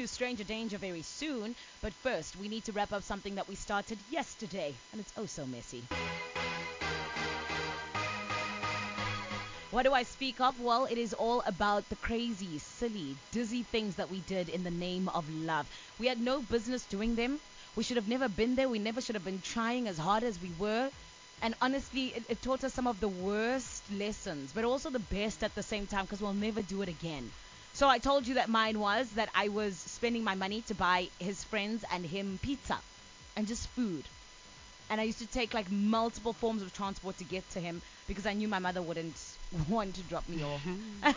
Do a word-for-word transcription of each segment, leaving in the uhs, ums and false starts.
to Stranger Danger very soon. But first, we need to wrap up something that we started yesterday, and it's oh so messy. What do I speak of? Well, it is all about the crazy, silly, dizzy things that we did in the name of love. We had no business doing them. We should have never been there. We never should have been trying as hard as we were. And honestly, it, it taught us some of the worst lessons, but also the best at the same time, because we'll never do it again. So I told you that mine was that I was spending my money to buy his friends and him pizza and just food. And I used to take like multiple forms of transport to get to him because I knew my mother wouldn't want to drop me off.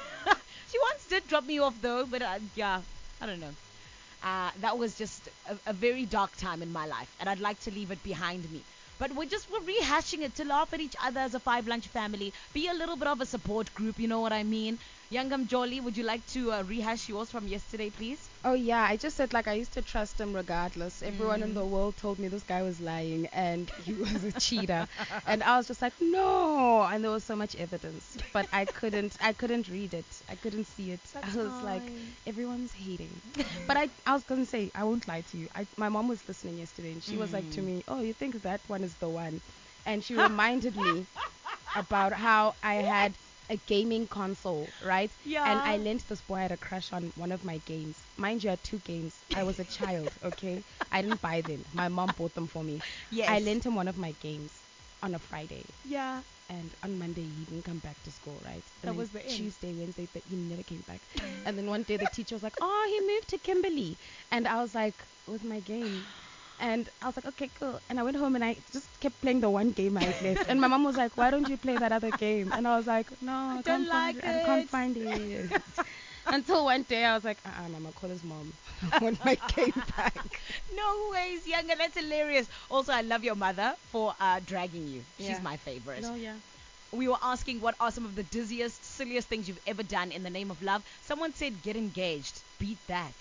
She once did drop me off though, but uh, yeah, I don't know. Uh, that was just a, a very dark time in my life, and I'd like to leave it behind me. But we're just we're rehashing it to laugh at each other as a five lunch family, be a little bit of a support group, you know what I mean? Youngam Jolly, would you like to uh, rehash yours from yesterday, please? Oh yeah, I just said like I used to trust him regardless. Everyone in Mm. the world told me this guy was lying and he was a cheater, and I was just like no, and there was so much evidence, but I couldn't, I couldn't read it, I couldn't see it. That's I was like, fine. everyone's hating, but I, I was gonna say I won't lie to you. I, my mom was listening yesterday and she was like to Mm. me, oh, you think that one is the one, and she reminded me about how I had a gaming console, right? Yeah. And I lent this boy, I had a crush on one of my games. Mind you, I had two games. I was a child, okay? I didn't buy them. My mom bought them for me. Yes. I lent him one of my games on a Friday. Yeah. And on Monday, he didn't come back to school, right? And That then was the end. Tuesday, Wednesday, but he never came back. And then one day, the teacher was like, oh, he moved to Kimberley. And I was like, with my game. And I was like, okay, cool. And I went home and I just kept playing the one game I had left. And my mom was like, why don't you play that other game? And I was like, no, I, don't can't like find it. I can't it." find it. Until one day I was like, uh-uh, mama, call his mom. I want my game back. No ways, Younger. That's hilarious. Also, I love your mother for uh, dragging you. She's Yeah. my favorite. No, yeah. We were asking what are some of the dizziest, silliest things you've ever done in the name of love. Someone said get engaged. Beat that.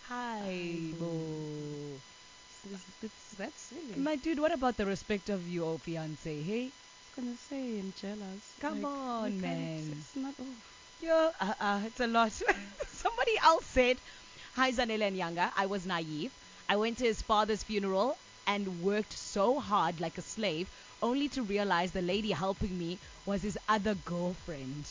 Hi, boo. It's, it's, that's silly. My dude, what about the respect of your fiance? Hey, I was going to say I'm jealous. Come Like, on, we can't- man. It's not, oh. yeah, uh, uh, it's a lot. Somebody else said, hi, Zanele and Younger. I was naive. I went to his father's funeral and worked so hard like a slave, only to realize the lady helping me was his other girlfriend.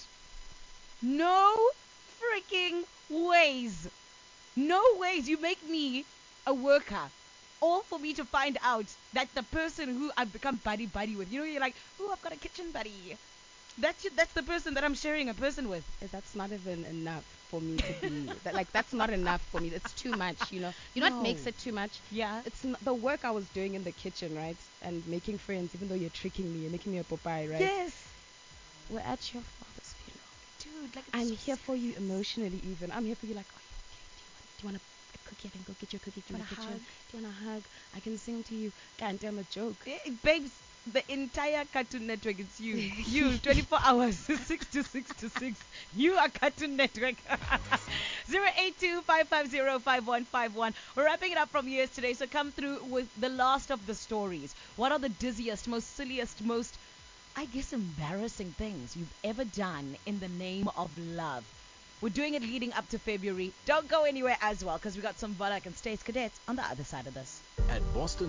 No freaking ways. No ways. You make me a worker. All for me to find out that the person who I've become buddy buddy with, you know, you're like, oh, I've got a kitchen buddy. That's that's the person that I'm sharing a person with. Eh, that's not even enough for me to be that, like that's not enough for me. It's too much, you know. You know No. what makes it too much? Yeah. It's n- the work I was doing in the kitchen, right? And making friends, even though you're tricking me, you're making me a Popeye, right? Yes. We're at your father's funeral. Dude, like it's I'm so here for you serious. emotionally, even. I'm here for you, like, are you okay? Do you want, do you want a, a cookie? I can go get you a cookie from Do the you want a kitchen. hug? Do you want a hug? I can sing to you. God damn, a joke. Eh, babes, the entire Cartoon Network, it's you. You, twenty-four hours, six to six to six. You are Cartoon Network. zero eight two five five zero five one five one. We're wrapping it up from years today, so come through with the last of the stories. What are the dizziest, most silliest, most, I guess, embarrassing things you've ever done in the name of love? We're doing it leading up to February. Don't go anywhere as well, because we got some Volak and States Cadets on the other side of this. At Boston